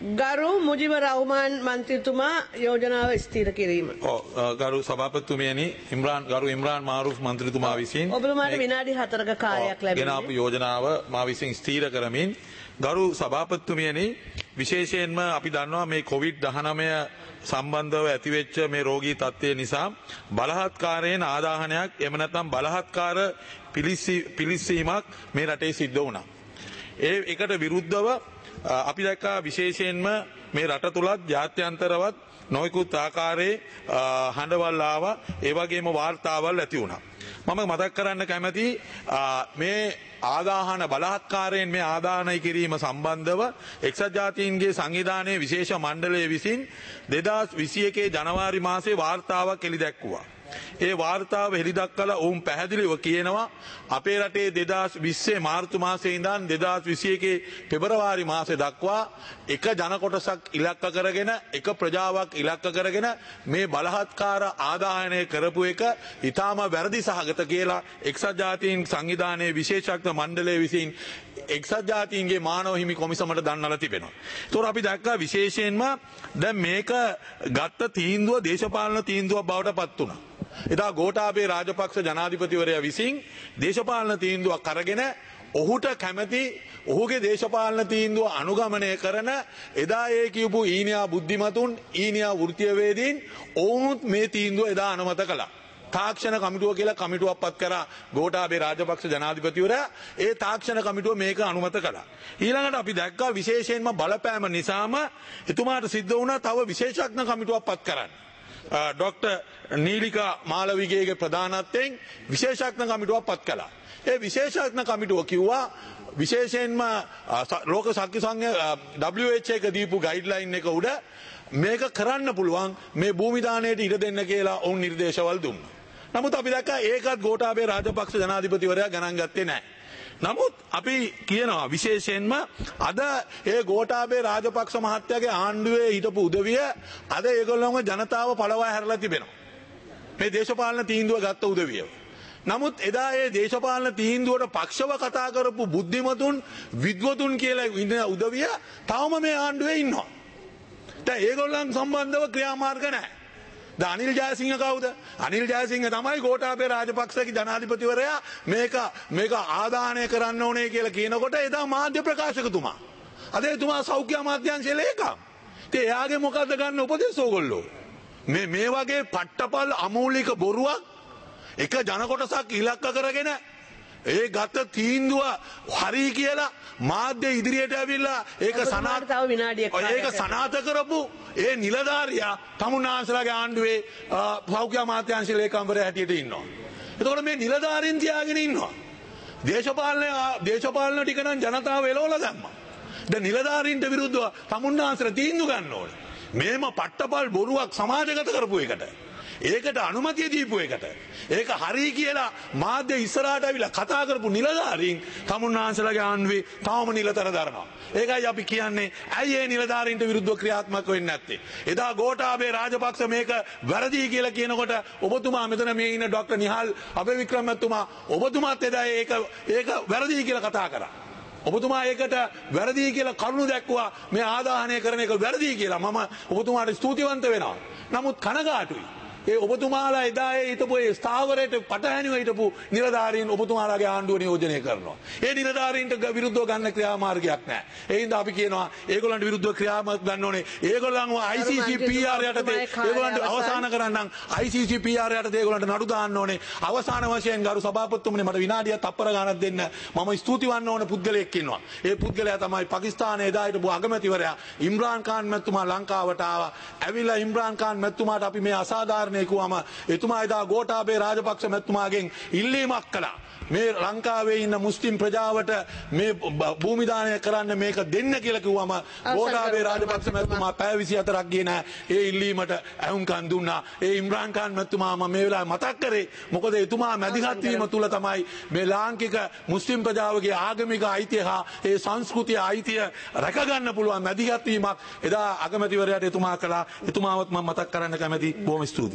ගරු මුජිබ රහ්මාන් මන්ත්‍රීතුමා යෝජනාව ස්ථිර කිරීම. ගරු සභාපතිතුමියනි ගරු ඉම්රාන් මාරුෆ් මන්ත්‍රීතුමා විසින් ඔබතුමාට විනාඩි 4ක කාලයක් ලැබෙනවා. ගෙනාපු යෝජනාව මා විසින් ස්ථිර කරමින් ගරු සභාපතිතුමියනි විශේෂයෙන්ම අපි දන්නවා මේ COVID-19 සම්බන්ධව ඇතිවෙච්ච මේ රෝගී තත්ත්වය නිසා බලහත්කාරයෙන් ආදාහනයක් එහෙම නැත්නම් බලහත්කාර පිලිස්සීමක් මේ රටේ සිද්ධ වුණා. ඒකට විරුද්ධව අපි දැක්කා විශේෂයෙන්ම මේ රට තුලත් ජාත්‍යන්තරවත් නොයෙකුත් ආකාරයේ හඬවල් ආවා ඒ වගේම වාර්තාවල් ඇති වුණා. මම මතක් කරන්න කැමති මේ ආදාහන බලහත්කාරයෙන් මේ ආදාහනය කිරීම සම්බන්ධව එක්සත් ජාතීන්ගේ සංවිධානයේ විශේෂ මණ්ඩලය විසින් 2021 ජනවාරි මාසයේ වාර්තාවක් එළි දැක්වුවා. ඒ වාර්තාව හෙළිදක්වලා ඔවුන් පැහැදිලිව කියනවා අපේ රටේ 2020 මාර්තු මාසයේ ඉඳන් 2021 පෙබරවාරි මාසය දක්වා එක ජන කොටසක් ඉලක්ක කරගෙන එක ප්‍රජාවක් ඉලක්ක කරගෙන මේ බලහත්කාර ආදාහනය කරපු එක ඊටාම වැරදි සහගත කියලා එක්සත් ජාතීන් සංවිධානයේ විශේෂඥ මණ්ඩලය විසින් එක්සත් ජාතීන්ගේ මානව හිමි කොමිසමට දන්වලා තිබෙනවා. ඒතකොට අපි දැක්කා විශේෂයෙන්ම දැන් මේක ගත්ත තීන්දුව දේශපාලන තීන්දුවක් බවට පත් වුණා. එදා ගෝඨාභය රාජපක්ෂ ජනාධිපතිවරයා විසින් දේශපාලන තීන්දුවක් අරගෙන ඔහුට කැමැති ඔහුගේ දේශපාලන තීන්දුව අනුගමනය කරන එදා ඒ කියපු ඊනියා බුද්ධිමතුන් ඊනියා වෘත්තීයවේදීන් ඔවුන් මේ තීන්දුව එදා අනුමත කළා. තාක්ෂණ කමිටුව කියලා කමිටුවක් පත් කරා ගෝඨාභය රාජපක්ෂ ජනාධිපතිවරයා ඒ තාක්ෂණ කමිටුව මේක අනුමත කළා. ඊළඟට අපි දැක්කා විශේෂයෙන්ම බලපෑම නිසාම එතුමාට සිද්ධ වුණා තව විශේෂඥ කමිටුවක් පත් කරන්න. ඩොක්ටර් නීලිකා මාලවිගේගේ ප්‍රධානත්වයෙන් විශේෂඥ කමිටුවක් පත් කළා. ඒ විශේෂඥ කමිටුව කිව්වා විශේෂයෙන්ම ලෝක ශක්ති සංඝ WHO එක දීපු ගයිඩ්ලයින් එක උඩ මේක කරන්න පුළුවන් මේ භූමි දාණයට ඉඩ දෙන්න කියලා ඔවුන් නිර්දේශවල් දුන්නා. නමුත් අපි දැක්කා ඒකත් ගෝඨාභය රාජපක්ෂ ජනාධිපතිවරයා ගණන් ගත්තේ නැහැ. නමුත් අපි කියනවා විශේෂයෙන්ම අද ඒ ගෝඨාභය රාජපක්ෂ මහත්තයාගේ ආණ්ඩුවේ හිටපු උදවිය අද ඒගොල්ලෝම ජනතාව පළවා හැරලා තිබෙනවා. මේ දේශපාලන තීන්දුව ගත්ත උදවිය. නමුත් එදා ඒ දේශපාලන තීන්දුවට පක්ෂව කතා කරපු බුද්ධිමතුන් විද්වතුන් කියලා ඉන්න උදවිය තවම මේ ආණ්ඩුවේ ඉන්නවා. දැන් ඒගොල්ලන් සම්බන්ධව ක්‍රියාමාර්ග නැහැ. දැන් අනිල් ජයසිංහ කවුද? අනිල් ජයසිංහ තමයි ගෝඨාභය රාජපක්ෂගේ ජනාධිපතිවරයා මේක ආදාහනය කරන්න ඕනේ කියලා කියනකොට එදා මාධ්‍ය ප්‍රකාශකතුමා. අද එතුමා සෞඛ්‍ය අමාත්‍යාංශයේ ලේකම්. ඉතින් එයාගේ මොකද්ද ගන්න උපදෙස් ඕගොල්ලෝ? මේ වගේ පට්ටපල් අමූලික බොරුවක් එක ජන කොටසක් ඉලක්ක කරගෙන ඒ ගත තීන්දුව හරි කියලා මාධ්‍ය ඉදිරියට ඇවිල්ලා ඒක සනාථ කරපු ඒ නිලධාරියා තමුන්නාන්සලාගේ ආණ්ඩුවේ සෞඛ්‍ය අමාත්‍යාංශ ලේකම්වරයා හැටියට ඉන්නවා. එතකොට මේ නිලධාරීන් තියාගෙන ඉන්නවා. දේශපාලන ටික නම් ජනතාව එලවලා දැම්මා. දැන් නිලධාරීන්ට විරුද්ධව තමුන්නාන්සලා තීන්දුව ගන්න ඕනේ. මේම පට්ටපල් බොරුවක් සමාජගත කරපු එකට. ඒකට අනුමැතිය දීපු එකට. ඒක හරි කියලා මාධ්‍ය ඉස්සරහට ඇවිල්ලා කතා කරපු නිලධාරීන් තමුන්නාන්සලාගේ ආණ්ඩුවේ තාම නිලතර දරනවා. ඒකයි අපි කියන්නේ ඇයි මේ නිලධාරීන්ට විරුද්ධව ක්‍රියාත්මක වෙන්නේ නැත්තේ? එදා ගෝඨාභය රාජපක්ෂ මේක වැරදි කියලා කියනකොට ඔබතුමා මෙතන මේ ඉන්න ඩොක්ටර් නිහාල් අබේවික්‍රම මහත්මයා ඔබතුමාත් එදා ඒක වැරදි කියලා කතා කරා. ඔබතුමා ඒකට වැරදි කියලා කරුණු දැක්වුවා මේ ආදාහනය කරන එක වැරදි කියලා. මම ඔබතුමාට ස්තුතිවන්ත වෙනවා. නමුත් කනගාටුයි. ඒ ඔබතුමාලා එදා ඒ හිටපු ඒ ස්ථාවරයට පටහැනිව හිටපු නිලධාරීන් ඔබතුමාලාගේ ආණ්ඩුව නියෝජනය කරනවා. ඒ නිලධාරීන්ට විරුද්ධව ගන්න ක්‍රියාමාර්ගයක් නැහැ. ඒ හින්දා අපි කියනවා ඒගොල්ලන්ට විරුද්ධව ක්‍රියාමාර්ග ගන්න ඕනේ. ඒගොල්ලන්ව ICC PR යටතේ ඒගොල්ලන්ට අවසන් කරන්නම් ICC PR යටතේ ඒගොල්ලන්ට නඩු දාන්න ඕනේ. අවසාන වශයෙන් ගරු සභාපතිතුමනි මට විනාඩියක් තප්පර ගණනක් දෙන්න. මම ස්තුති වන්න ඕන පුද්ගලයෙක් ඉන්නවා. ඒ පුද්ගලයා තමයි පාකිස්තානයේ එදා හිටපු අගමැතිවරයා ඉම්රාන් ખાන් මැතිතුමා ලංකාවට ආවා. ඇවිල්ලා ඉම්රාන් ખાන් මැතිතුමාට අපි මේ අසාධාරණ කුවම එතුමා එදා ගෝඨාභය රාජපක්ෂ මැතිතුමාගෙන් ඉල්ලීමක් කළා. මේ ලංකාවේ ඉන්න මුස්ලිම් ප්‍රජාවට මේ භූමි දානය කරන්න මේක දෙන්න කියලා කිව්වම ගෝඨාභය රාජපක්ෂ මැතිතුමා පැය 24ක් ගියේ නැහැ. ඒ ඉල්ලීමට ඇහුම්කන් දුන්නා. ඒ ඉම්රාන් ખાන් මැතිතුමා මම මේ වෙලාවේ මතක් කරේ මොකද එතුමා මැදිහත් වීම තුල තමයි මේ ලාංකික මුස්ලිම් ප්‍රජාවගේ ආගමික අයිතිය හා ඒ සංස්කෘතිය අයිතිය රැක ගන්න පුළුවන් මැදිහත් වීමක් එදා අගමැතිවරයාට එතුමා කළා. එතුමාවත් මම මතක් කරන්න කැමැති. බොහොම ස්තුතියි.